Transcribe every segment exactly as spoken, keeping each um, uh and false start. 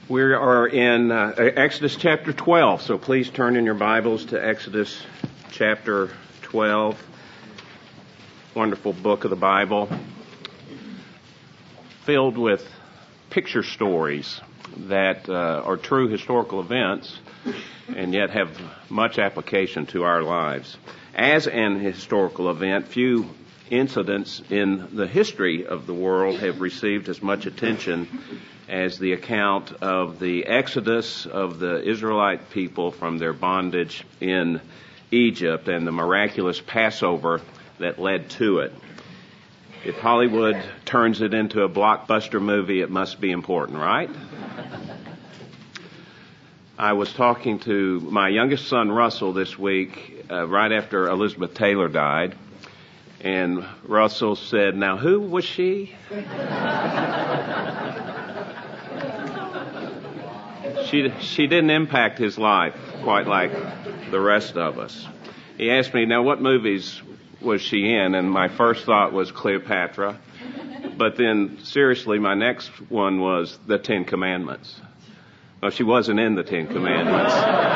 We are in uh, Exodus chapter twelve, so please turn in your Bibles to Exodus chapter twelve. Wonderful book of the Bible, filled with picture stories that uh, are true historical events and yet have much application to our lives. As an historical event, few incidents in the history of the world have received as much attention as the account of the exodus of the Israelite people from their bondage in Egypt and the miraculous Passover that led to it. If Hollywood turns it into a blockbuster movie, it must be important, right? I was talking to my youngest son, Russell, this week, uh, right after Elizabeth Taylor died, and Russell said, "Now, who was she?" She she didn't impact his life quite like the rest of us. He asked me, "Now, what movies was she in?" And my first thought was Cleopatra. But then, seriously, my next one was The Ten Commandments. Well, she wasn't in The Ten Commandments.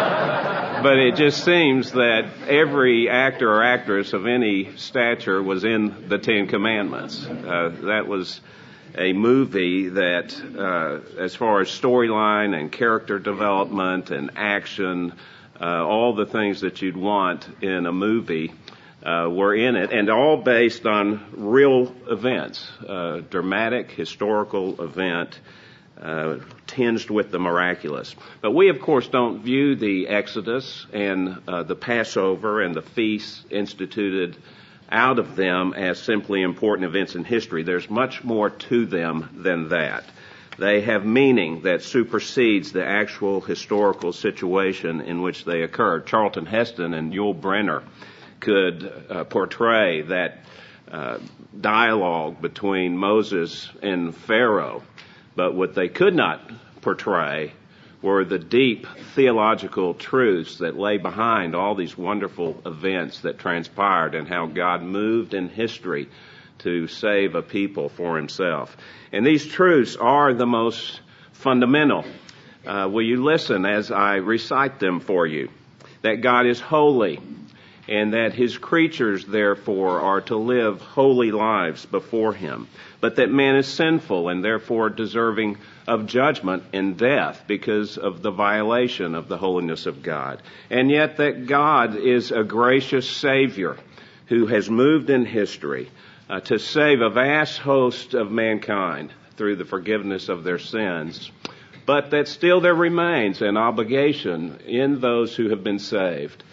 But it just seems that every actor or actress of any stature was in The Ten Commandments. Uh, that was a movie that, uh, as far as storyline and character development and action, uh, all the things that you'd want in a movie uh, were in it, and all based on real events, uh, dramatic, historical event, uh, tinged with the miraculous. But we, of course, don't view the Exodus and uh, the Passover and the feasts instituted out of them as simply important events in history. There's much more to them than that. They have meaning that supersedes the actual historical situation in which they occurred. Charlton Heston and Yul Brynner could uh, portray that uh, dialogue between Moses and Pharaoh, but what they could not portray were the deep theological truths that lay behind all these wonderful events that transpired and how God moved in history to save a people for himself. And these truths are the most fundamental. Uh, will you listen as I recite them for you? That God is holy, and that his creatures, therefore, are to live holy lives before him. But that man is sinful and therefore deserving of judgment and death because of the violation of the holiness of God. And yet that God is a gracious Savior who has moved in history uh, to save a vast host of mankind through the forgiveness of their sins. But that still there remains an obligation in those who have been saved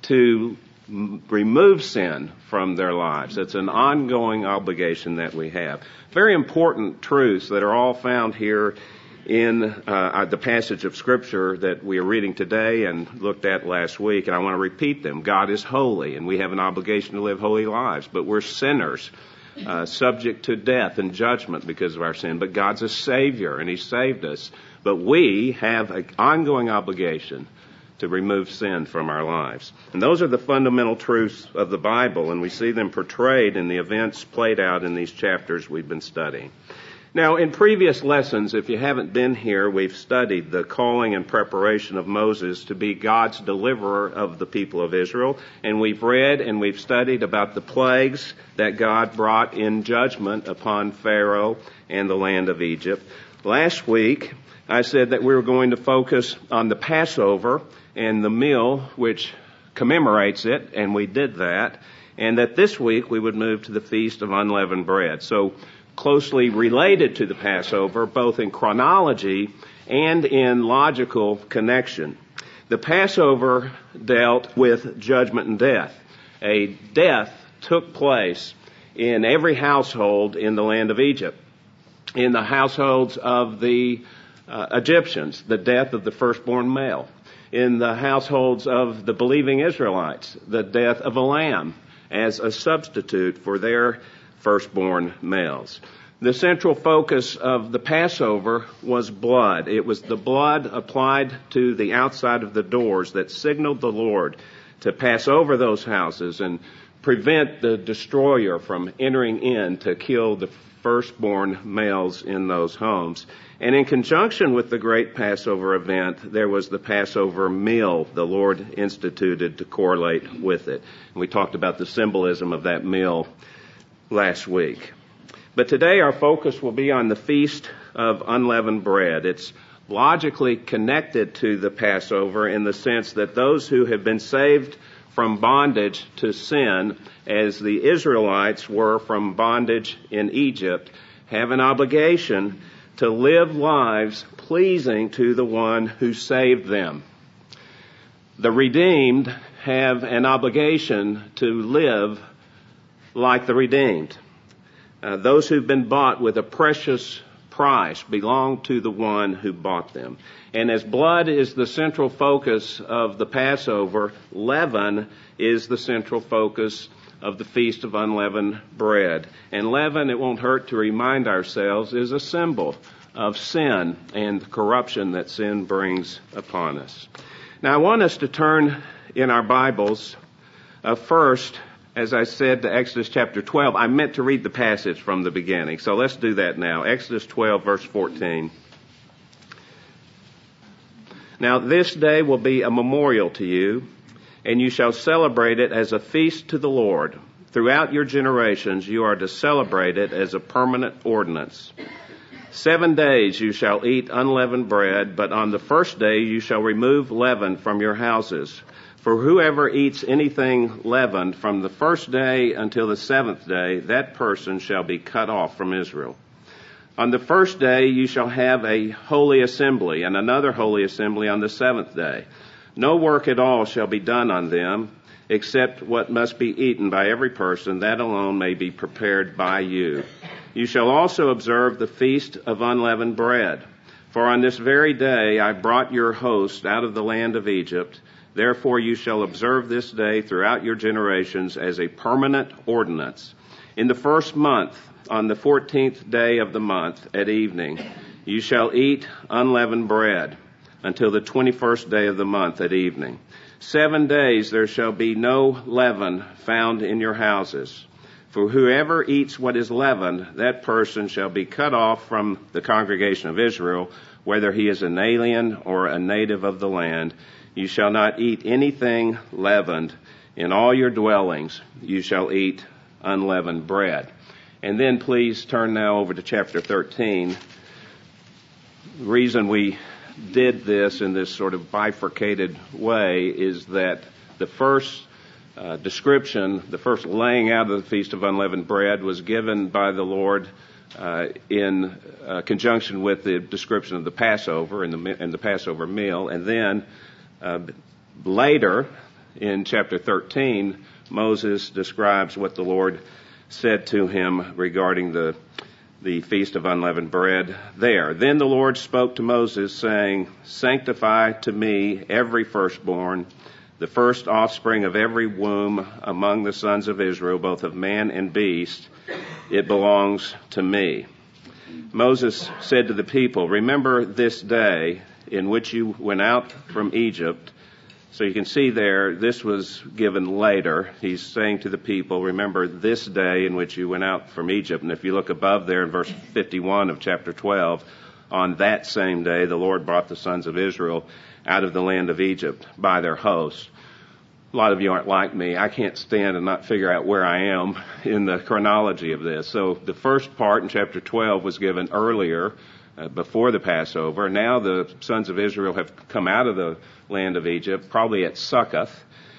to remove sin from their lives. It's an ongoing obligation that we have. Very important truths that are all found here in uh, the passage of Scripture that we are reading today and looked at last week, and I want to repeat them. God is holy, and we have an obligation to live holy lives, but we're sinners, uh, subject to death and judgment because of our sin. But God's a Savior, and he saved us. But we have an ongoing obligation to remove sin from our lives. And those are the fundamental truths of the Bible, and we see them portrayed in the events played out in these chapters we've been studying. Now, in previous lessons, if you haven't been here, we've studied the calling and preparation of Moses to be God's deliverer of the people of Israel, and we've read and we've studied about the plagues that God brought in judgment upon Pharaoh and the land of Egypt. Last week, I said that we were going to focus on the Passover and the meal which commemorates it, and we did that, and that this week we would move to the Feast of Unleavened Bread. So closely related to the Passover, both in chronology and in logical connection. The Passover dealt with judgment and death. A death took place in every household in the land of Egypt. In the households of the uh, Egyptians, the death of the firstborn male. In the households of the believing Israelites, the death of a lamb as a substitute for their firstborn males. The central focus of the Passover was blood. It was the blood applied to the outside of the doors that signaled the Lord to pass over those houses and prevent the destroyer from entering in to kill the firstborn males in those homes. And in conjunction with the great Passover event, there was the Passover meal the Lord instituted to correlate with it. And we talked about the symbolism of that meal last week. But today our focus will be on the Feast of Unleavened Bread. It's logically connected to the Passover in the sense that those who have been saved from bondage to sin, as the Israelites were from bondage in Egypt, have an obligation to live lives pleasing to the one who saved them. The redeemed have an obligation to live like the redeemed. Uh, those who've been bought with a precious price belong to the one who bought them. And as blood is the central focus of the Passover, leaven is the central focus of the Feast of Unleavened Bread. And leaven, it won't hurt to remind ourselves, is a symbol of sin and corruption that sin brings upon us. Now I want us to turn in our Bibles uh, first, as I said, to Exodus chapter twelve. I meant to read the passage from the beginning, so let's do that now. Exodus twelve, verse fourteen. Now this day will be a memorial to you, and you shall celebrate it as a feast to the Lord. Throughout your generations you are to celebrate it as a permanent ordinance. Seven days you shall eat unleavened bread, but on the first day you shall remove leaven from your houses. For whoever eats anything leavened from the first day until the seventh day, that person shall be cut off from Israel. On the first day you shall have a holy assembly, and another holy assembly on the seventh day. No work at all shall be done on them, except what must be eaten by every person. That alone may be prepared by you. You shall also observe the Feast of Unleavened Bread. For on this very day I brought your host out of the land of Egypt. Therefore you shall observe this day throughout your generations as a permanent ordinance. In the first month, on the fourteenth day of the month at evening, you shall eat unleavened bread until the twenty-first day of the month at evening. Seven days there shall be no leaven found in your houses. For whoever eats what is leavened, that person shall be cut off from the congregation of Israel, whether he is an alien or a native of the land. You shall not eat anything leavened. In all your dwellings you shall eat unleavened bread. And then please turn now over to chapter thirteen. The reason we did this in this sort of bifurcated way is that the first uh, description, the first laying out of the Feast of Unleavened Bread was given by the Lord uh, in uh, conjunction with the description of the Passover and the, and the Passover meal. And then uh, later in chapter thirteen, Moses describes what the Lord said to him regarding the the Feast of Unleavened Bread there. Then the Lord spoke to Moses, saying, Sanctify to me every firstborn, the first offspring of every womb among the sons of Israel, both of man and beast. It belongs to me. Moses said to the people, Remember this day in which you went out from Egypt. So you can see there, this was given later. He's saying to the people, remember this day in which you went out from Egypt. And if you look above there in verse fifty-one of chapter twelve, on that same day the Lord brought the sons of Israel out of the land of Egypt by their host. A lot of you aren't like me. I can't stand and not figure out where I am in the chronology of this. So the first part in chapter twelve was given earlier, Uh, before the Passover. Now the sons of Israel have come out of the land of Egypt, probably at Succoth,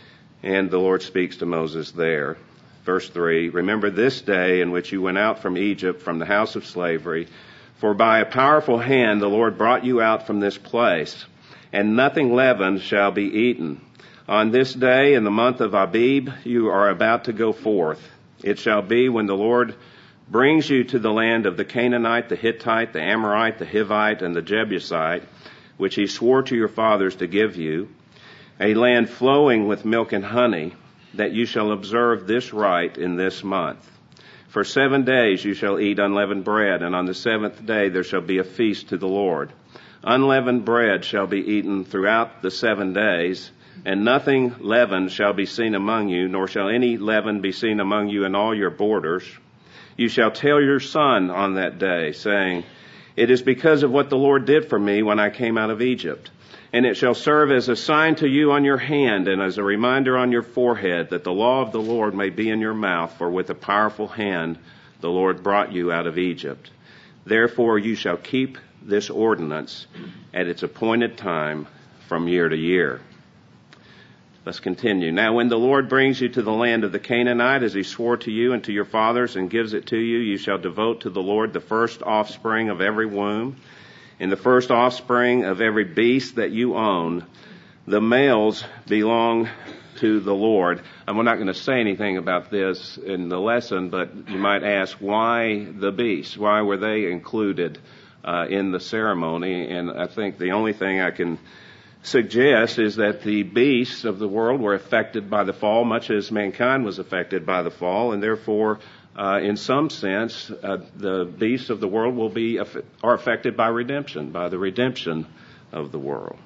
and the Lord speaks to Moses there. Verse three, Remember this day in which you went out from Egypt, from the house of slavery, for by a powerful hand the Lord brought you out from this place, and nothing leavened shall be eaten. On this day in the month of Abib you are about to go forth. It shall be when the Lord brings you to the land of the Canaanite, the Hittite, the Amorite, the Hivite, and the Jebusite, which he swore to your fathers to give you, a land flowing with milk and honey, that you shall observe this rite in this month. For seven days you shall eat unleavened bread, and on the seventh day there shall be a feast to the Lord. Unleavened bread shall be eaten throughout the seven days, and nothing leavened shall be seen among you, nor shall any leaven be seen among you in all your borders. You shall tell your son on that day, saying, it is because of what the Lord did for me when I came out of Egypt. And it shall serve as a sign to you on your hand and as a reminder on your forehead, that the law of the Lord may be in your mouth, for with a powerful hand the Lord brought you out of Egypt. Therefore you shall keep this ordinance at its appointed time from year to year. Let's continue. Now when the Lord brings you to the land of the Canaanite, as he swore to you and to your fathers, and gives it to you, you shall devote to the Lord the first offspring of every womb, and the first offspring of every beast that you own. The males belong to the Lord. And we're not going to say anything about this in the lesson, but you might ask, why the beasts? Why were they included uh, in the ceremony? And I think the only thing I can suggest is that the beasts of the world were affected by the fall, much as mankind was affected by the fall, and therefore, uh, in some sense, uh, the beasts of the world will be are affected by redemption, by the redemption of the world.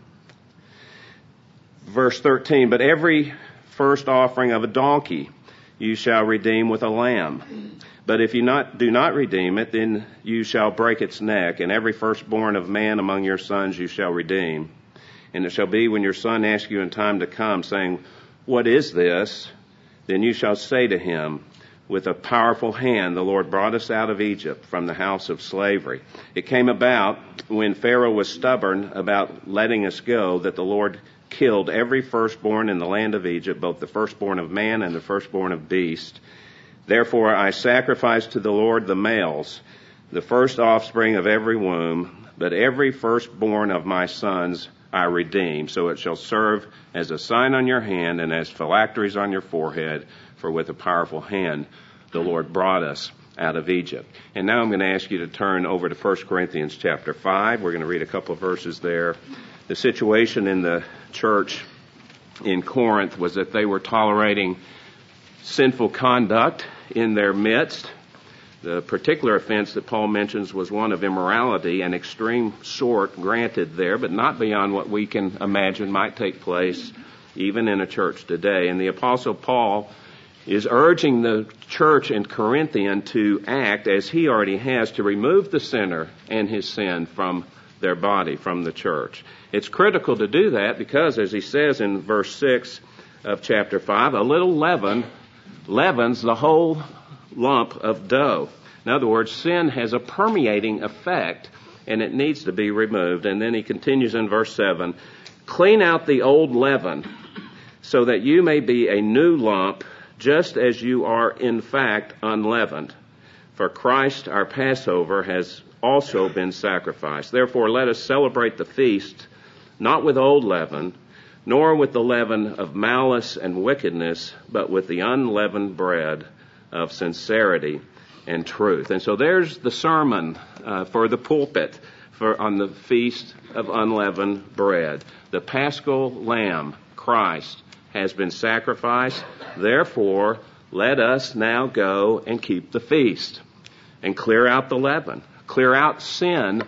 Verse thirteen, but every first offering of a donkey you shall redeem with a lamb. But if you not do not redeem it, then you shall break its neck, and every firstborn of man among your sons you shall redeem. And it shall be when your son asks you in time to come, saying, what is this? Then you shall say to him, with a powerful hand the Lord brought us out of Egypt from the house of slavery. It came about when Pharaoh was stubborn about letting us go, that the Lord killed every firstborn in the land of Egypt, both the firstborn of man and the firstborn of beast. Therefore I sacrificed to the Lord the males, the first offspring of every womb, but every firstborn of my sons I redeem. So it shall serve as a sign on your hand and as phylacteries on your forehead, for with a powerful hand the Lord brought us out of Egypt. And now I'm going to ask you to turn over to First Corinthians chapter five. We're going to read a couple of verses there. The situation in the church in Corinth was that they were tolerating sinful conduct in their midst. The particular offense that Paul mentions was one of immorality, an extreme sort granted there, but not beyond what we can imagine might take place even in a church today. And the Apostle Paul is urging the church in Corinthian to act as he already has, to remove the sinner and his sin from their body, from the church. It's critical to do that because, as he says in verse six of chapter five, a little leaven leavens the whole lump of dough. In other words, sin has a permeating effect, and it needs to be removed. And then he continues in verse seven, clean out the old leaven, so that you may be a new lump, just as you are in fact unleavened. For Christ our Passover has also been sacrificed. Therefore let us celebrate the feast, not with old leaven, nor with the leaven of malice and wickedness, but with the unleavened bread of sincerity and truth. And so there's the sermon uh, for the pulpit for on the Feast of Unleavened Bread. The Paschal Lamb, Christ, has been sacrificed. Therefore, let us now go and keep the feast and clear out the leaven, clear out sin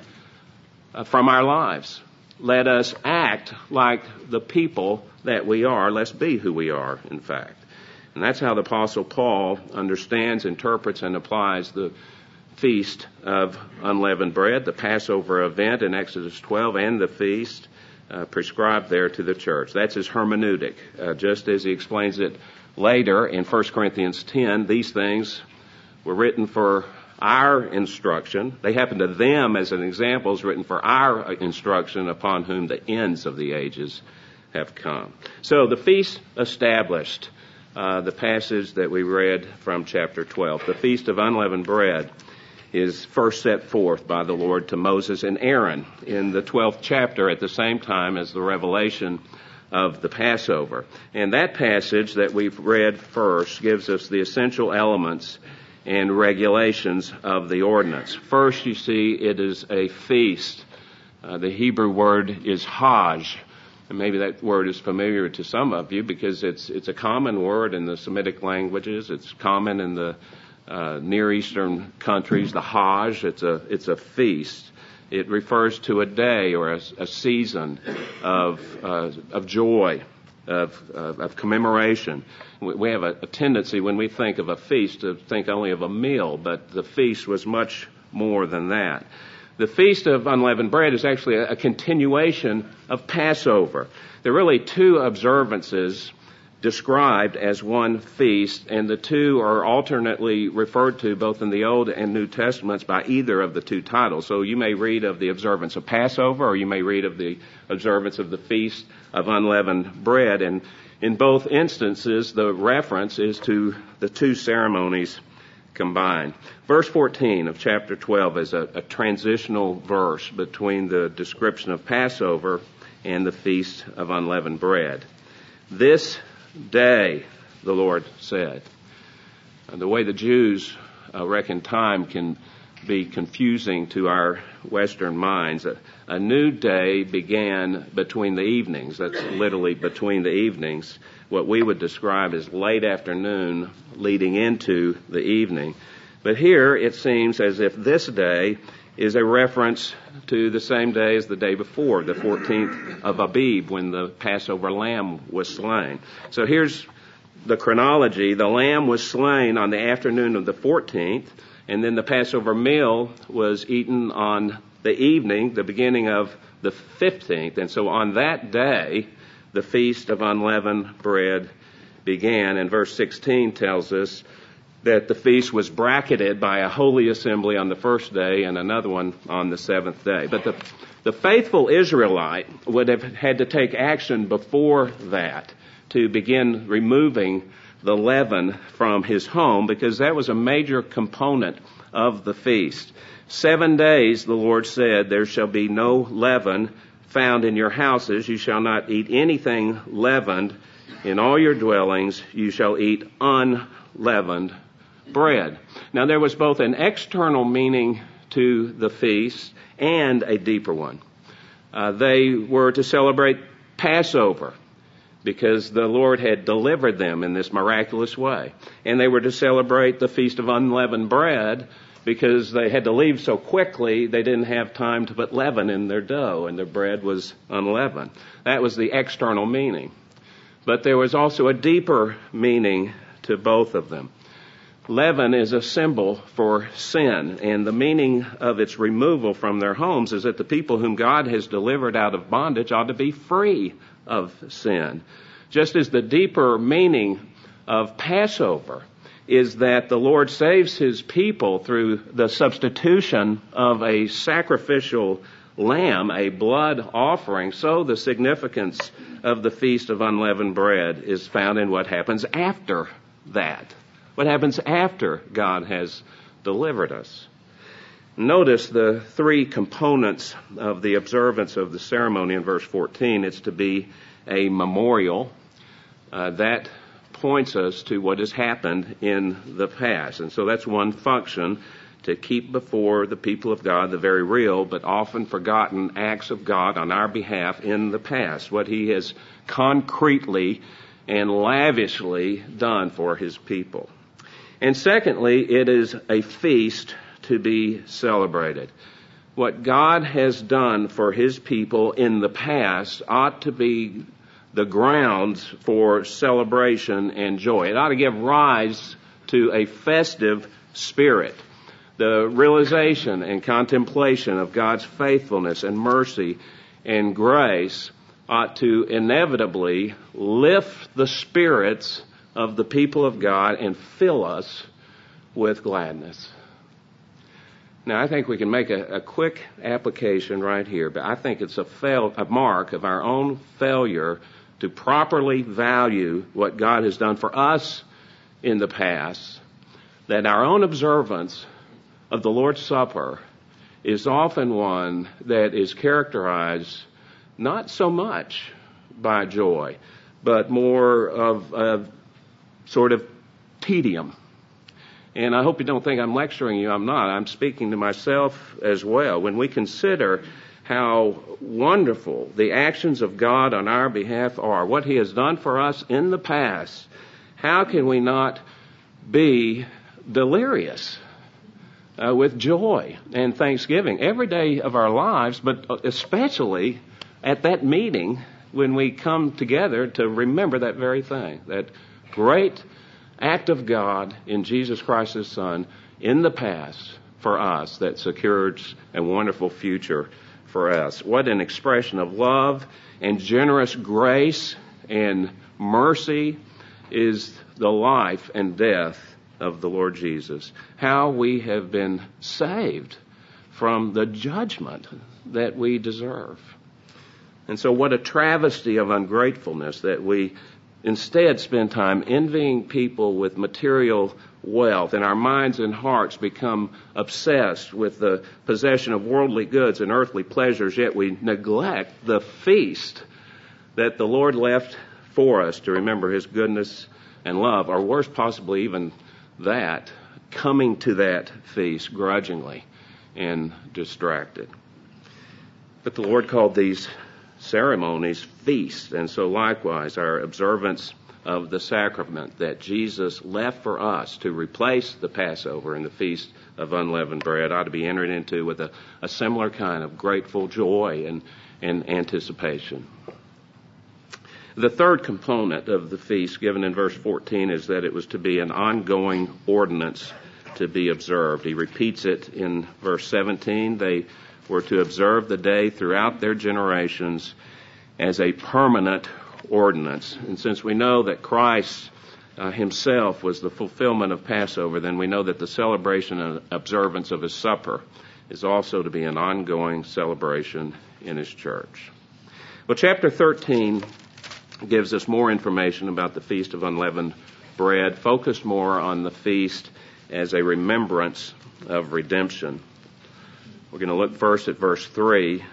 uh, from our lives. Let us act like the people that we are. Let's be who we are, in fact. And that's how the Apostle Paul understands, interprets, and applies the Feast of Unleavened Bread, the Passover event in Exodus twelve, and the feast uh, prescribed there to the church. That's his hermeneutic. Uh, just as he explains it later in First Corinthians ten, these things were written for our instruction. They happen to them as an example is written for our instruction, upon whom the ends of the ages have come. So the feast established. Uh, the passage that we read from chapter twelve. The Feast of Unleavened Bread is first set forth by the Lord to Moses and Aaron in the twelfth chapter, at the same time as the revelation of the Passover. And that passage that we've read first gives us the essential elements and regulations of the ordinance. First, you see, it is a feast. Uh, the Hebrew word is Hajj. And maybe that word is familiar to some of you because it's it's a common word in the Semitic languages. It's common in the uh, Near Eastern countries. The Hajj, it's a it's a feast. It refers to a day or a, a season of uh, of joy of, of, of commemoration. We, we have a, a tendency when we think of a feast to think only of a meal, but the feast was much more than that. The Feast of Unleavened Bread is actually a, a continuation of Passover. There are really two observances described as one feast, and the two are alternately referred to both in the Old and New Testaments by either of the two titles. So you may read of the observance of Passover, or you may read of the observance of the Feast of Unleavened Bread, and in both instances the reference is to the two ceremonies combined. Verse fourteen of chapter twelve is a, a transitional verse between the description of Passover and the Feast of Unleavened Bread. This day, the Lord said. And the way the Jews uh, reckon time can be confusing to our Western minds. A, a new day began between the evenings. That's literally between the evenings. What we would describe as late afternoon leading into the evening. But here it seems as if this day is a reference to the same day as the day before, the fourteenth of Abib, when the Passover lamb was slain. So here's the chronology. The lamb was slain on the afternoon of the fourteenth, and then the Passover meal was eaten on the evening, the beginning of the fifteenth. And so on that day, the Feast of Unleavened Bread began. And verse sixteen tells us that the feast was bracketed by a holy assembly on the first day and another one on the seventh day. But the, the faithful Israelite would have had to take action before that to begin removing the leaven from his home, because that was a major component of the feast. Seven days, the Lord said, there shall be no leaven found in your houses. You shall not eat anything leavened. In all your dwellings you shall eat unleavened bread. Now, there was both an external meaning to the feast and a deeper one. Uh, they were to celebrate Passover because the Lord had delivered them in this miraculous way. And they were to celebrate the Feast of Unleavened Bread because they had to leave so quickly they didn't have time to put leaven in their dough, and their bread was unleavened. That was the external meaning. But there was also a deeper meaning to both of them. Leaven is a symbol for sin, and the meaning of its removal from their homes is that the people whom God has delivered out of bondage ought to be free of sin. Just as the deeper meaning of Passover is that the Lord saves his people through the substitution of a sacrificial lamb, a blood offering, so the significance of the Feast of Unleavened Bread is found in what happens after that. What happens after God has delivered us. Notice the three components of the observance of the ceremony in verse fourteen. It's to be a memorial. Uh, that points us to what has happened in the past. And so that's one function, to keep before the people of God the very real but often forgotten acts of God on our behalf in the past, what he has concretely and lavishly done for his people. And secondly, it is a feast to be celebrated. What God has done for his people in the past ought to be the grounds for celebration and joy. It ought to give rise to a festive spirit. The realization and contemplation of God's faithfulness and mercy and grace ought to inevitably lift the spirits of the people of God and fill us with gladness. Now, I think we can make a, a quick application right here, but I think it's a, fail, a mark of our own failure to properly value what God has done for us in the past, that our own observance of the Lord's Supper is often one that is characterized not so much by joy, but more of a sort of tedium. And I hope you don't think I'm lecturing you. I'm not. I'm speaking to myself as well. When we consider how wonderful the actions of God on our behalf are, what he has done for us in the past, how can we not be delirious uh, with joy and thanksgiving every day of our lives, but especially at that meeting when we come together to remember that very thing, that great act of God in Jesus Christ, His Son, in the past for us that secures a wonderful future for us. What an expression of love and generous grace and mercy is the life and death of the Lord Jesus. How we have been saved from the judgment that we deserve. And so what a travesty of ungratefulness that we instead spend time envying people with material wealth, and our minds and hearts become obsessed with the possession of worldly goods and earthly pleasures, yet we neglect the feast that the Lord left for us to remember His goodness and love, or worse, possibly even that, coming to that feast grudgingly and distracted. But the Lord called these ceremonies feasts, and so likewise our observance of the sacrament that Jesus left for us to replace the Passover and the Feast of Unleavened Bread ought to be entered into with a, a similar kind of grateful joy and, and anticipation. The third component of the feast given in verse fourteen is that it was to be an ongoing ordinance to be observed. He repeats it in verse seventeen. They were to observe the day throughout their generations as a permanent ordinance. And since we know that Christ uh, Himself was the fulfillment of Passover, then we know that the celebration and observance of His supper is also to be an ongoing celebration in His church. Well, chapter thirteen gives us more information about the Feast of Unleavened Bread, focused more on the feast as a remembrance of redemption. We're going to look first at verse three.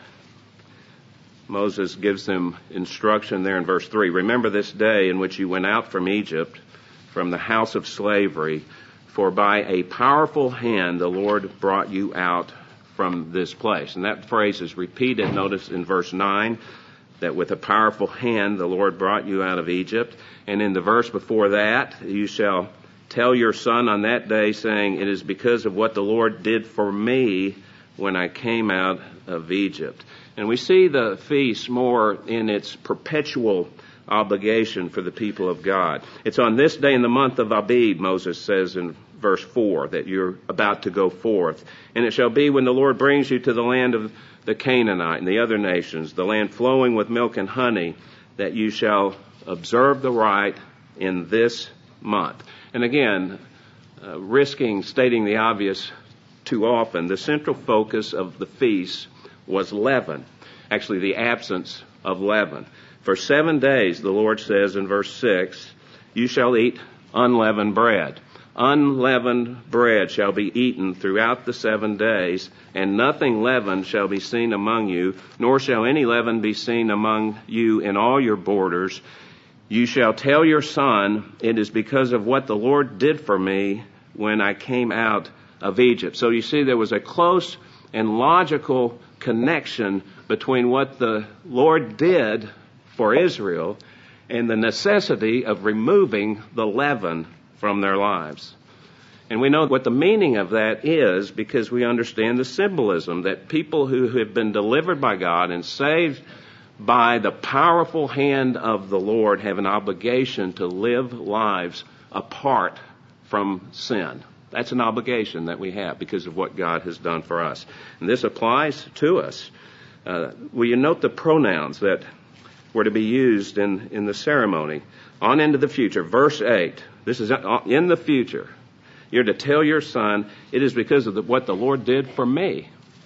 Moses gives them instruction there in verse three. Remember this day in which you went out from Egypt, from the house of slavery, for by a powerful hand the Lord brought you out from this place. And that phrase is repeated, notice in verse nine, that with a powerful hand the Lord brought you out of Egypt. And in the verse before that, you shall tell your son on that day, saying, it is because of what the Lord did for me when I came out of Egypt. And we see the feast more in its perpetual obligation for the people of God. It's on this day in the month of Abib, Moses says in verse four, that you're about to go forth. And it shall be when the Lord brings you to the land of the Canaanite and the other nations, the land flowing with milk and honey, that you shall observe the rite in this month. And again, uh, risking stating the obvious too often, the central focus of the feast was leaven, actually the absence of leaven. For seven days, the Lord says in verse six, you shall eat unleavened bread. Unleavened bread shall be eaten throughout the seven days, and nothing leavened shall be seen among you, nor shall any leaven be seen among you in all your borders. You shall tell your son, it is because of what the Lord did for me when I came out of Egypt. So you see there was a close and logical connection between what the Lord did for Israel and the necessity of removing the leaven from their lives. And we know what the meaning of that is because we understand the symbolism that people who have been delivered by God and saved by the powerful hand of the Lord have an obligation to live lives apart from sin. That's an obligation that we have because of what God has done for us. And this applies to us. Uh, will you note the pronouns that were to be used in, in the ceremony? On into the future, verse eight. This is in the future. You're to tell your son, it is because of the, what the Lord did for me.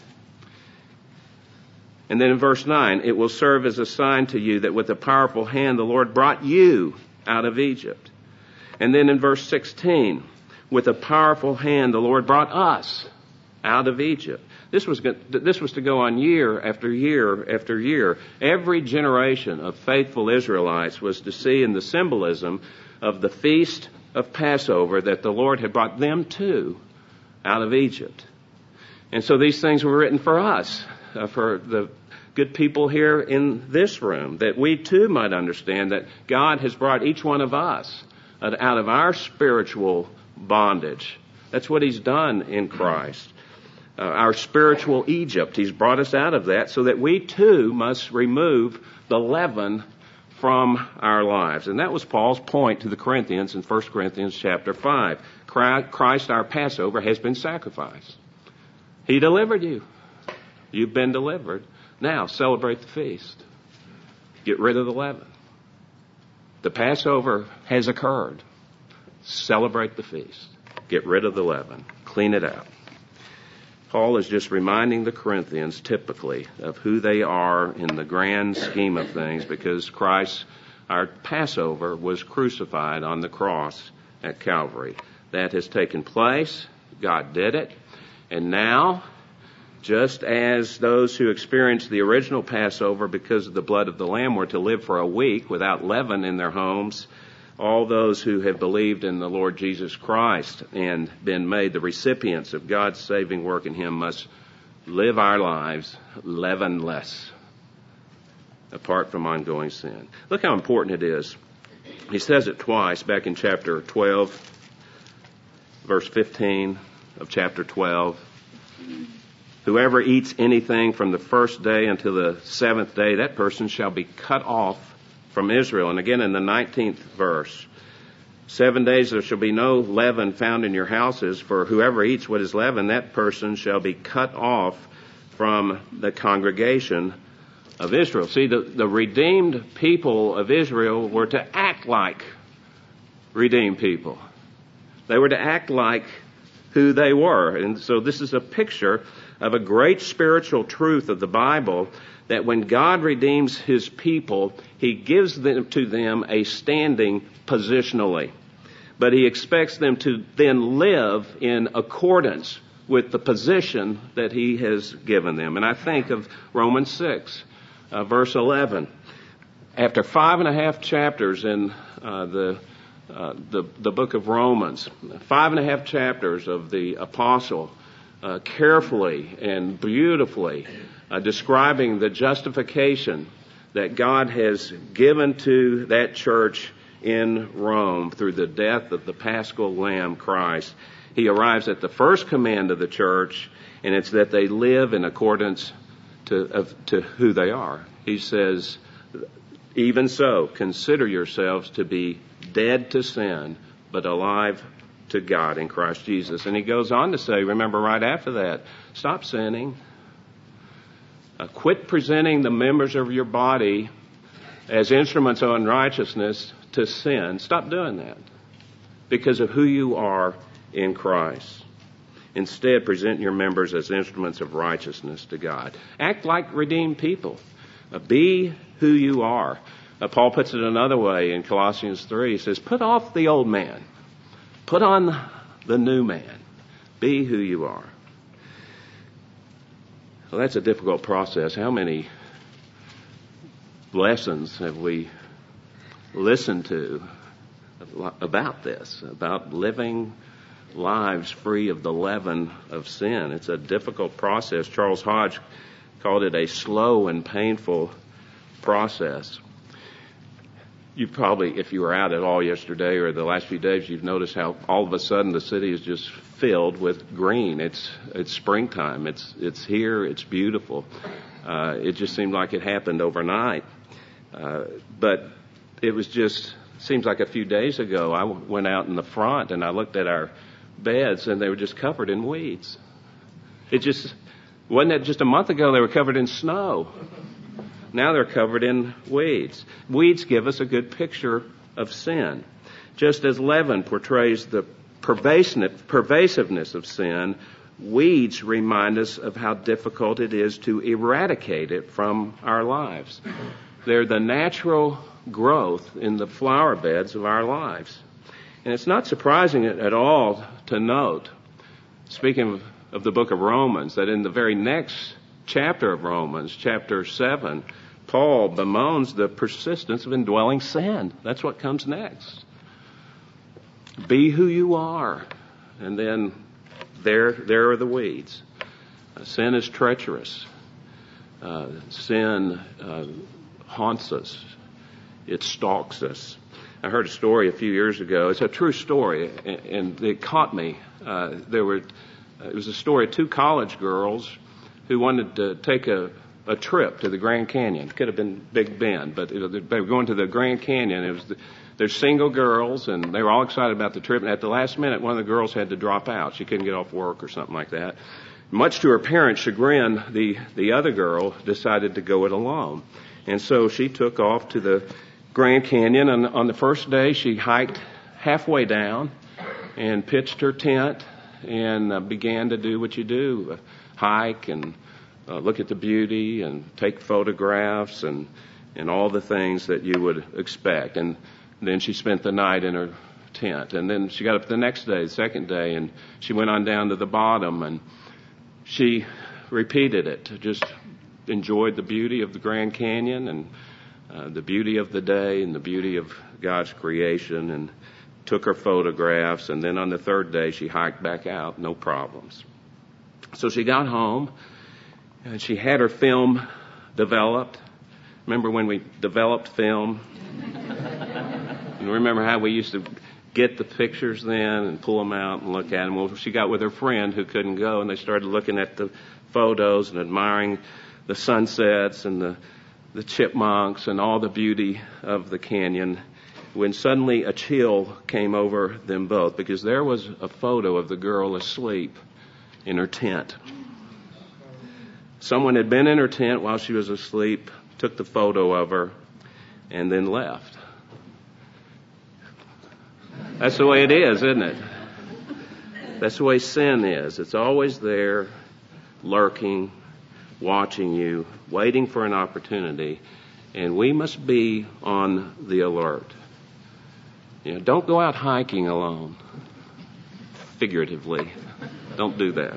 And then in verse nine, it will serve as a sign to you that with a powerful hand the Lord brought you out of Egypt. And then in verse sixteen, with a powerful hand the Lord brought us out of Egypt. This was this was to go on year after year after year. Every generation of faithful Israelites was to see in the symbolism of the feast of Passover that the Lord had brought them to out of Egypt. And so these things were written for us, uh, for the good people here in this room, that we too might understand that God has brought each one of us out of our spiritual bondage. That's what He's done in Christ. uh, our spiritual Egypt. He's brought us out of that so that we too must remove the leaven from our lives. And that was Paul's point to the Corinthians in First Corinthians chapter five. Christ, our Passover, has been sacrificed. He delivered you. You've been delivered. Now, celebrate the feast. Get rid of the leaven. The Passover has occurred. Celebrate the feast. Get rid of the leaven. Clean it out. Paul is just reminding the Corinthians typically of who they are in the grand scheme of things, because Christ, our Passover, was crucified on the cross at Calvary. That has taken place. God did it. And now, just as those who experienced the original Passover because of the blood of the Lamb were to live for a week without leaven in their homes, all those who have believed in the Lord Jesus Christ and been made the recipients of God's saving work in Him must live our lives leavenless, apart from ongoing sin. Look how important it is. He says it twice back in chapter twelve, verse fifteen of chapter twelve. Whoever eats anything from the first day until the seventh day, that person shall be cut off from Israel. And again in the nineteenth verse, seven days there shall be no leaven found in your houses, for whoever eats what is leavened, that person shall be cut off from the congregation of Israel. See, the, the redeemed people of Israel were to act like redeemed people. They were to act like who they were. And so this is a picture of a great spiritual truth of the Bible, that when God redeems His people, He gives them to them a standing positionally. But He expects them to then live in accordance with the position that He has given them. And I think of Romans six, uh, verse eleven. After five and a half chapters in uh, the, uh, the the book of Romans, five and a half chapters of the apostle uh, carefully and beautifully Uh, describing the justification that God has given to that church in Rome through the death of the Paschal Lamb, Christ. He arrives at the first command of the church, and it's that they live in accordance to, of, to who they are. He says, even so, consider yourselves to be dead to sin, but alive to God in Christ Jesus. And he goes on to say, remember right after that, stop sinning. Uh, quit presenting the members of your body as instruments of unrighteousness to sin. Stop doing that because of who you are in Christ. Instead, present your members as instruments of righteousness to God. Act like redeemed people. Uh, be who you are. Uh, Paul puts it another way in Colossians three. He says, put off the old man. Put on the new man. Be who you are. Well, that's a difficult process. How many lessons have we listened to about this, about living lives free of the leaven of sin? It's a difficult process. Charles Hodge called it a slow and painful process. You probably, if you were out at all yesterday or the last few days, you've noticed how all of a sudden the city is just filled with green. It's it's springtime. It's it's here. It's beautiful. Uh, it just seemed like it happened overnight. Uh, but it was just, seems like a few days ago, I w- went out in the front and I looked at our beds and they were just covered in weeds. It just, wasn't that just a month ago they were covered in snow? Now they're covered in weeds. Weeds give us a good picture of sin. Just as leaven portrays the pervasiveness of sin, weeds remind us of how difficult it is to eradicate it from our lives. They're the natural growth in the flower beds of our lives. And it's not surprising at all to note, speaking of, of the book of Romans, that in the very next chapter of Romans, chapter seven, Paul bemoans the persistence of indwelling sin. That's what comes next. Be who you are. And then there, there are the weeds. Uh, sin is treacherous. Uh, sin uh, haunts us. It stalks us. I heard a story a few years ago. It's a true story, and, and it caught me. Uh, there were it was a story of two college girls who wanted to take a, a trip to the Grand Canyon. It could have been Big Bend, but it, they were going to the Grand Canyon. It was the, they're single girls, and they were all excited about the trip. And at the last minute, one of the girls had to drop out. She couldn't get off work or something like that. Much to her parents' chagrin, the, the other girl decided to go it alone. And so she took off to the Grand Canyon. And on the first day, she hiked halfway down and pitched her tent and uh, began to do what you do, uh, hike and uh, look at the beauty and take photographs and, and all the things that you would expect. And then she spent the night in her tent. And then she got up the next day, the second day, and she went on down to the bottom, and she repeated it, just enjoyed the beauty of the Grand Canyon and uh, the beauty of the day and the beauty of God's creation, and took her photographs. And then on the third day, she hiked back out, no problems. So she got home, and she had her film developed. Remember when we developed film? You remember how we used to get the pictures then and pull them out and look at them? Well, she got with her friend who couldn't go, and they started looking at the photos and admiring the sunsets and the, the chipmunks and all the beauty of the canyon, when suddenly a chill came over them both, because there was a photo of the girl asleep in her tent. Someone had been in her tent while she was asleep, took the photo of her, and then left. That's the way it is, isn't it? That's the way sin is. It's always there, lurking, watching you, waiting for an opportunity, and we must be on the alert. You know, don't go out hiking alone, figuratively. Don't do that.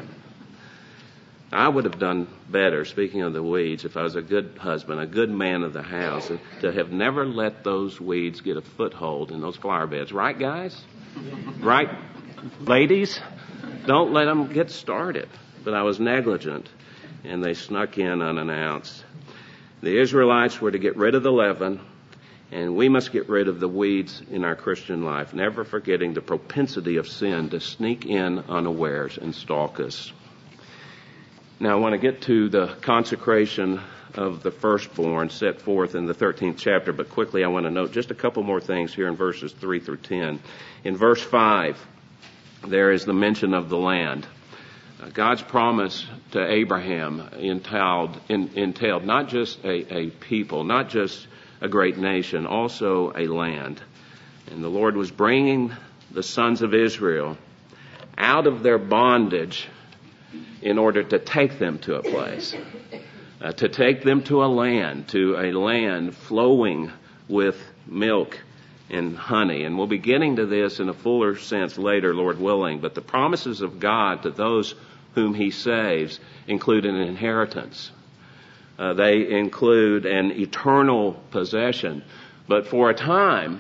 I would have done better, speaking of the weeds, if I was a good husband, a good man of the house, to have never let those weeds get a foothold in those flower beds. Right, guys? Right, ladies? Don't let them get started. But I was negligent, and they snuck in unannounced. The Israelites were to get rid of the leaven, and we must get rid of the weeds in our Christian life, never forgetting the propensity of sin to sneak in unawares and stalk us. Now, I want to get to the consecration of the firstborn set forth in the thirteenth chapter, but quickly I want to note just a couple more things here in verses three through ten. In verse five, there is the mention of the land. Uh, God's promise to Abraham entailed, in, entailed not just a, a people, not just a great nation, also a land. And the Lord was bringing the sons of Israel out of their bondage in order to take them to a place, uh, to take them to a land, to a land flowing with milk and honey. And we'll be getting to this in a fuller sense later, Lord willing. But the promises of God to those whom He saves include an inheritance. Uh, they include an eternal possession. But for a time,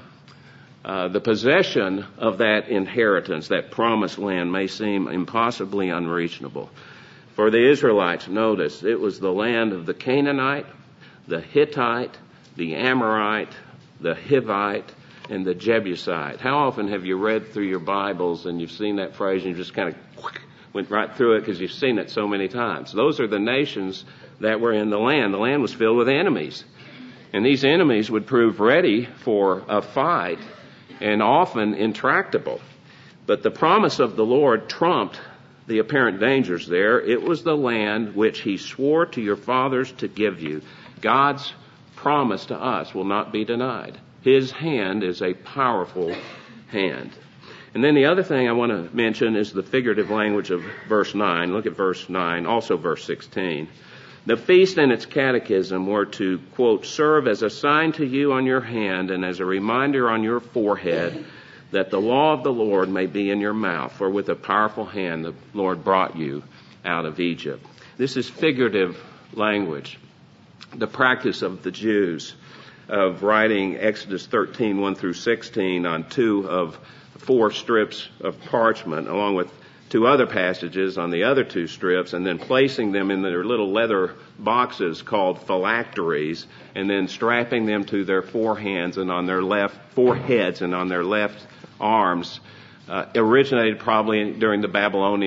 Uh, the possession of that inheritance, that promised land, may seem impossibly unreasonable. For the Israelites, notice, it was the land of the Canaanite, the Hittite, the Amorite, the Hivite, and the Jebusite. How often have you read through your Bibles and you've seen that phrase and you just kind of went right through it because you've seen it so many times? Those are the nations that were in the land. The land was filled with enemies. And these enemies would prove ready for a fight, and often intractable. But the promise of the Lord trumped the apparent dangers there. It was the land which He swore to your fathers to give you. God's promise to us will not be denied. His hand is a powerful hand. And then the other thing I want to mention is the figurative language of verse nine. Look at verse nine, also verse sixteen. The feast and its catechism were to, quote, serve as a sign to you on your hand and as a reminder on your forehead that the law of the Lord may be in your mouth. For with a powerful hand the Lord brought you out of Egypt. This is figurative language. The practice of the Jews of writing Exodus thirteen, one through sixteen on two of four strips of parchment, along with two other passages on the other two strips, and then placing them in their little leather boxes called phylacteries, and then strapping them to their forehands and on their left foreheads and on their left arms, uh, originated probably during the Babylonian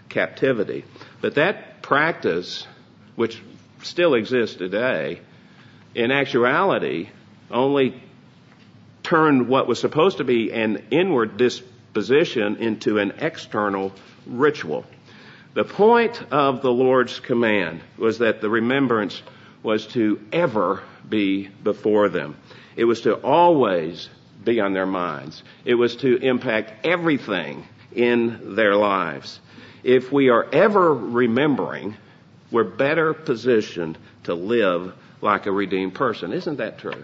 captivity. But that practice, which still exists today, in actuality only turned what was supposed to be an inward disposition into an external ritual. The point of the Lord's command was that the remembrance was to ever be before them. It was to always be on their minds. It was to impact everything in their lives. If we are ever remembering, we're better positioned to live like a redeemed person. Isn't that true?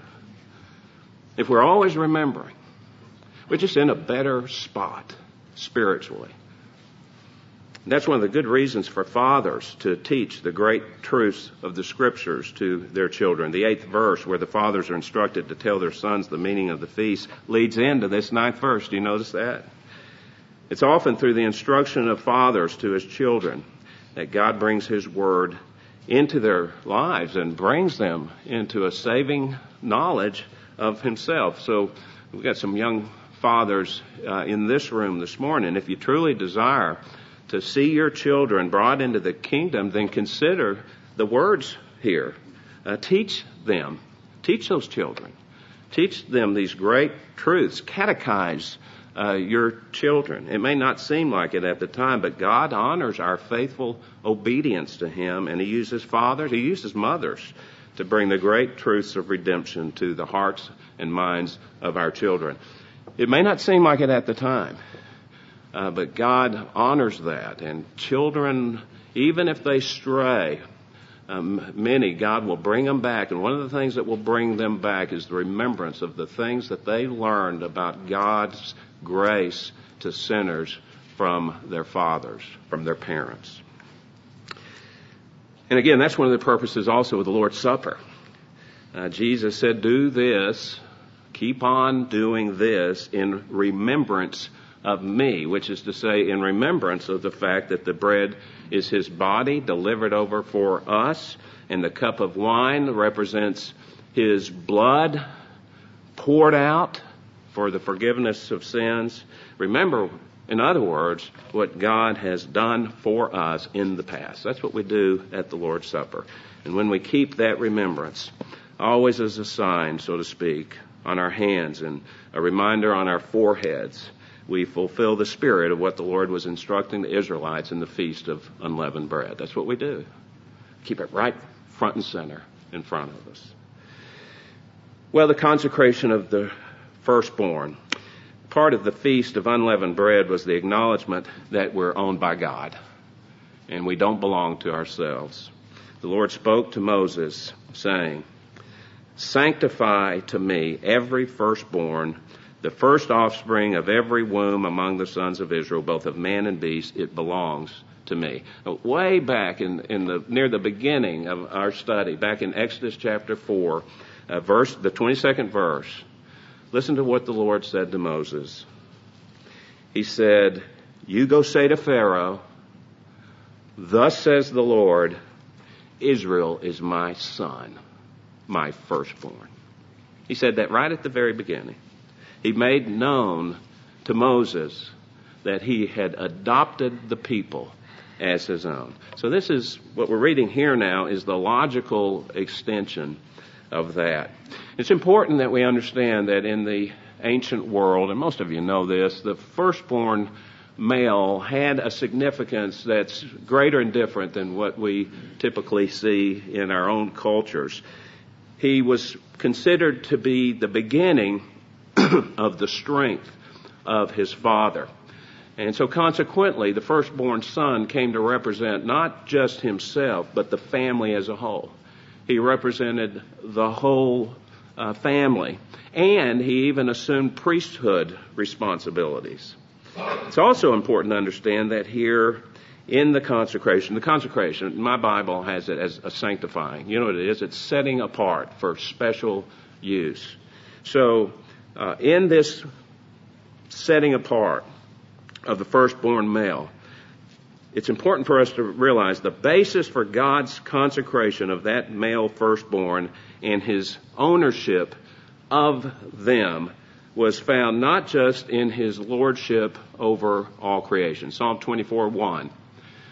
If we're always remembering, we're just in a better spot spiritually. That's one of the good reasons for fathers to teach the great truths of the Scriptures to their children. The eighth verse, where the fathers are instructed to tell their sons the meaning of the feast, leads into this ninth verse. Do you notice that? It's often through the instruction of fathers to his children that God brings his word into their lives and brings them into a saving knowledge of himself. So we've got some young fathers uh, in this room this morning. If you truly desire to see your children brought into the kingdom, then consider the words here. Uh, teach them. Teach those children. Teach them these great truths. Catechize uh, your children. It may not seem like it at the time, but God honors our faithful obedience to him, and he uses fathers, he uses mothers to bring the great truths of redemption to the hearts and minds of our children. It may not seem like it at the time, uh, but God honors that. And children, even if they stray, um, many, God will bring them back. And one of the things that will bring them back is the remembrance of the things that they learned about God's grace to sinners from their fathers, from their parents. And again, that's one of the purposes also of the Lord's Supper. Uh, Jesus said, do this, keep on doing this in remembrance of me, which is to say in remembrance of the fact that the bread is his body delivered over for us, and the cup of wine represents his blood poured out for the forgiveness of sins. Remember, in other words, what God has done for us in the past. That's what we do at the Lord's Supper. And when we keep that remembrance, always as a sign, so to speak, on our hands and a reminder on our foreheads, we fulfill the spirit of what the Lord was instructing the Israelites in the Feast of Unleavened Bread. That's what we do. Keep it right front and center in front of us. Well, the consecration of the firstborn. Part of the Feast of Unleavened Bread was the acknowledgement that we're owned by God and we don't belong to ourselves. The Lord spoke to Moses, saying, sanctify to me every firstborn, the first offspring of every womb among the sons of Israel, both of man and beast. It belongs to me. Way back in, in the near the beginning of our study, back in Exodus chapter four, uh, verse the twenty-second verse, listen to what the Lord said to Moses. He said, you go say to Pharaoh, thus says the Lord, Israel is my son, my firstborn. He said that right at the very beginning. He made known to Moses that he had adopted the people as his own. So this is, what we're reading here now is the logical extension of that. It's important that we understand that in the ancient world, and most of you know this, the firstborn male had a significance that's greater and different than what we typically see in our own cultures. He was considered to be the beginning of the strength of his father. And so consequently, the firstborn son came to represent not just himself, but the family as a whole. He represented the whole uh, family, and he even assumed priesthood responsibilities. It's also important to understand that here in the consecration, the consecration, my Bible has it as a sanctifying. You know what it is? It's setting apart for special use. So uh, in this setting apart of the firstborn male, it's important for us to realize the basis for God's consecration of that male firstborn and his ownership of them was found not just in his lordship over all creation. Psalm twenty-four one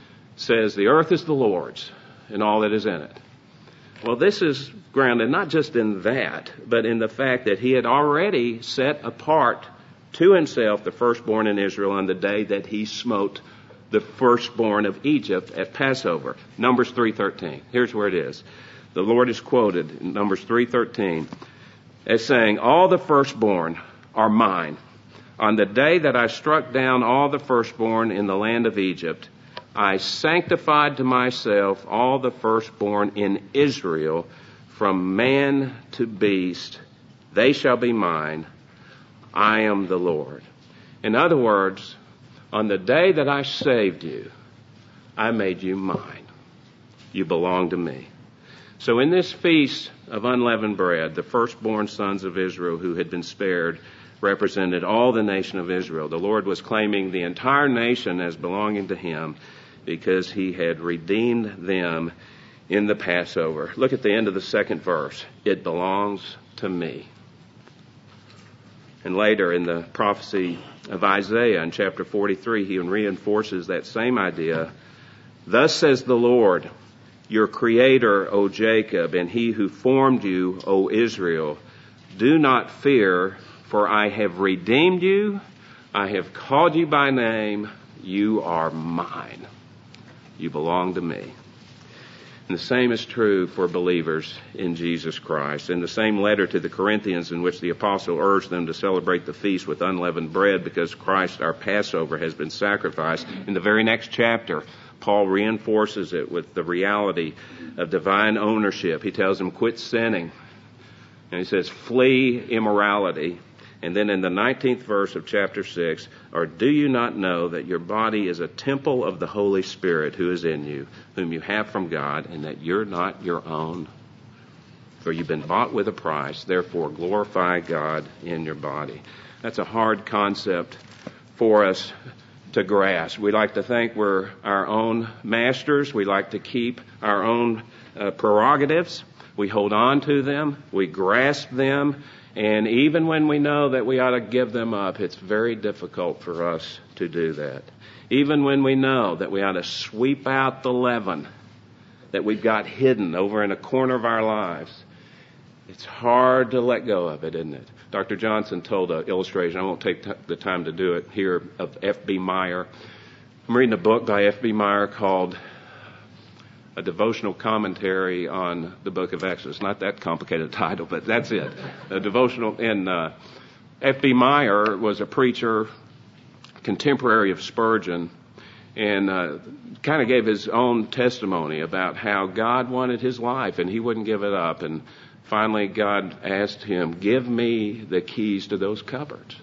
says, the earth is the Lord's and all that is in it. Well, this is grounded not just in that, but in the fact that he had already set apart to himself the firstborn in Israel on the day that he smote the firstborn of Egypt at Passover. Numbers three thirteen. Here's where it is. The Lord is quoted in Numbers three thirteen as saying, all the firstborn are mine. On the day that I struck down all the firstborn in the land of Egypt, I sanctified to myself all the firstborn in Israel, from man to beast. They shall be mine. I am the Lord. In other words, on the day that I saved you, I made you mine. You belong to me. So in this feast of unleavened bread, the firstborn sons of Israel who had been spared represented all the nation of Israel. The Lord was claiming the entire nation as belonging to him because he had redeemed them in the Passover. Look at the end of the second verse. It belongs to me. And later in the prophecy of Isaiah in chapter forty-three, he reinforces that same idea. Thus says the Lord, your creator, O Jacob, and he who formed you, O Israel, do not fear, for I have redeemed you. I have called you by name. You are mine. You belong to me. And the same is true for believers in Jesus Christ. In the same letter to the Corinthians, in which the apostle urged them to celebrate the feast with unleavened bread because Christ, our Passover, has been sacrificed, in the very next chapter, Paul reinforces it with the reality of divine ownership. He tells them, quit sinning. And he says, flee immorality. And then in the nineteenth verse of chapter six, or do you not know that your body is a temple of the Holy Spirit who is in you, whom you have from God, and that you're not your own? For you've been bought with a price, therefore glorify God in your body. That's a hard concept for us to grasp. We like to think we're our own masters. We like to keep our own uh, prerogatives. We hold on to them. We grasp them. And even when we know that we ought to give them up, it's very difficult for us to do that. Even when we know that we ought to sweep out the leaven that we've got hidden over in a corner of our lives, it's hard to let go of it, isn't it? Doctor Johnson told an illustration, I won't take t- the time to do it here, of F B Meyer. I'm reading a book by F B Meyer called A Devotional Commentary on the Book of Exodus. Not that complicated title, but that's it. A devotional. And uh, F B Meyer was a preacher, contemporary of Spurgeon, and uh, kind of gave his own testimony about how God wanted his life, and he wouldn't give it up. And finally, God asked him, give me the keys to those cupboards.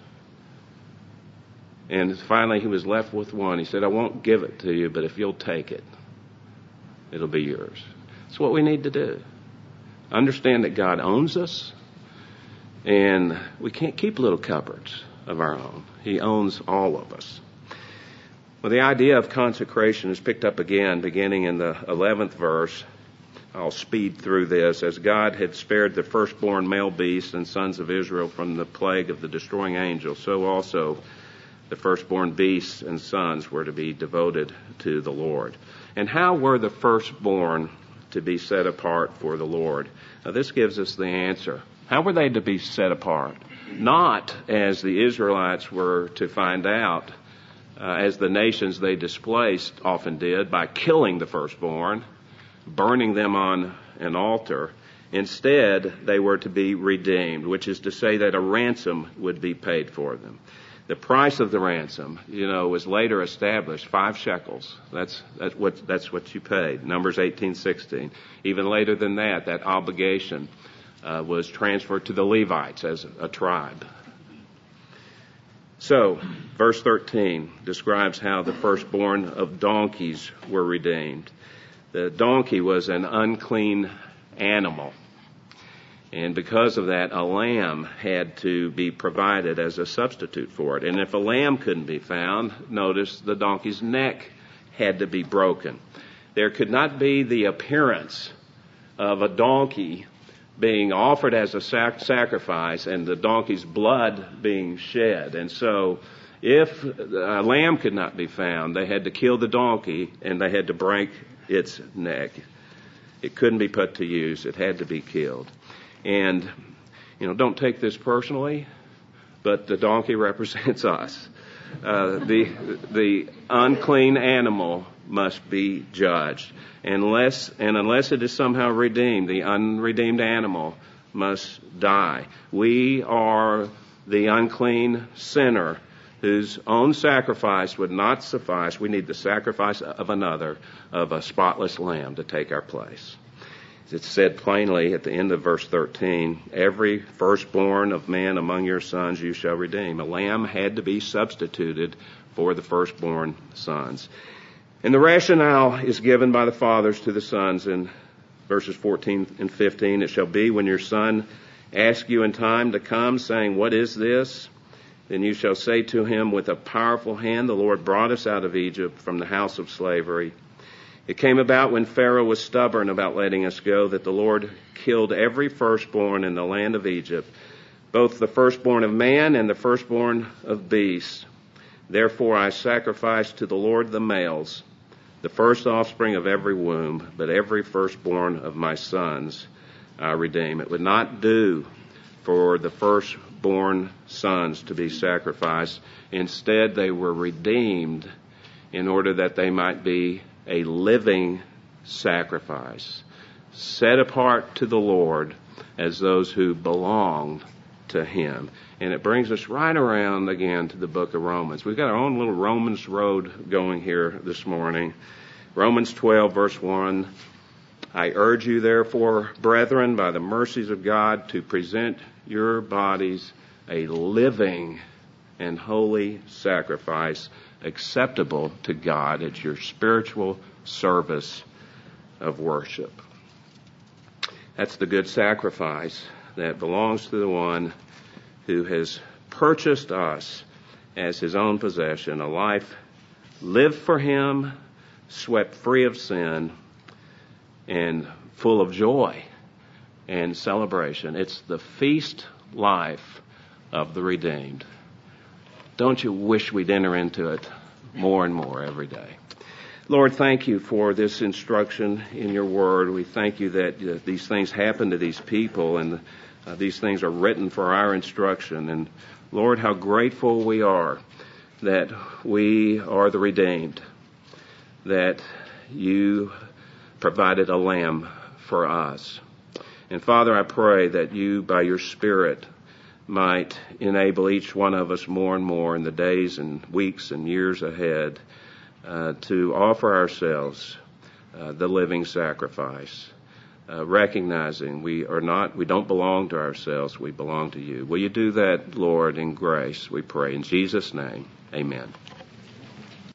And finally, he was left with one. He said, I won't give it to you, but if you'll take it, it'll be yours. It's what we need to do. Understand that God owns us, and we can't keep little cupboards of our own. He owns all of us. Well, the idea of consecration is picked up again, beginning in the eleventh verse. I'll speed through this. As God had spared the firstborn male beasts and sons of Israel from the plague of the destroying angel, so also the firstborn beasts and sons were to be devoted to the Lord. And how were the firstborn to be set apart for the Lord? Now, this gives us the answer. How were they to be set apart? Not as the Israelites were to find out, uh, as the nations they displaced often did, by killing the firstborn, burning them on an altar. Instead, they were to be redeemed, which is to say that a ransom would be paid for them. The price of the ransom, you know, was later established, five shekels. That's that's what that's what you paid. Numbers eighteen sixteen. Even later than that, that obligation uh, was transferred to the Levites as a tribe. So, verse thirteen describes how the firstborn of donkeys were redeemed. The donkey was an unclean animal. And because of that, a lamb had to be provided as a substitute for it. And if a lamb couldn't be found, notice the donkey's neck had to be broken. There could not be the appearance of a donkey being offered as a sac- sacrifice and the donkey's blood being shed. And so If a lamb could not be found, they had to kill the donkey and they had to break its neck. It couldn't be put to use. It had to be killed. And, you know, don't take this personally, but the donkey represents us. Uh, the the unclean animal must be judged. Unless and unless it is somehow redeemed, the unredeemed animal must die. We are the unclean sinner whose own sacrifice would not suffice. We need the sacrifice of another, of a spotless lamb to take our place. It's said plainly at the end of verse thirteen, every firstborn of man among your sons you shall redeem. A lamb had to be substituted for the firstborn sons. And the rationale is given by the fathers to the sons in verses fourteen and fifteen. It shall be when your son asks you in time to come, saying, what is this? Then you shall say to him, with a powerful hand the Lord brought us out of Egypt from the house of slavery. It came about when Pharaoh was stubborn about letting us go that the Lord killed every firstborn in the land of Egypt, both the firstborn of man and the firstborn of beasts. Therefore I sacrifice to the Lord the males, the first offspring of every womb, but every firstborn of my sons I redeem. It would not do for the firstborn sons to be sacrificed. Instead, they were redeemed in order that they might be a living sacrifice, set apart to the Lord as those who belonged to Him. And it brings us right around again to the book of Romans. We've got our own little Romans road going here this morning. Romans twelve, verse one, I urge you, therefore, brethren, by the mercies of God, to present your bodies a living and holy sacrifice acceptable to God. It's your spiritual service of worship. That's the good sacrifice that belongs to the one who has purchased us as His own possession, a life lived for Him, swept free of sin, and full of joy and celebration. It's the feast life of the redeemed. Don't you wish we'd enter into it more and more every day? Lord, thank you for this instruction in your word. We thank you that uh, these things happen to these people, and uh, these things are written for our instruction. And Lord, how grateful we are that we are the redeemed, that you provided a lamb for us. And Father, I pray that you, by your Spirit, might enable each one of us more and more in the days and weeks and years ahead uh, to offer ourselves uh, the living sacrifice, uh, recognizing we are not, we don't belong to ourselves, we belong to you. Will you do that, Lord, in grace, we pray. In Jesus' name, amen.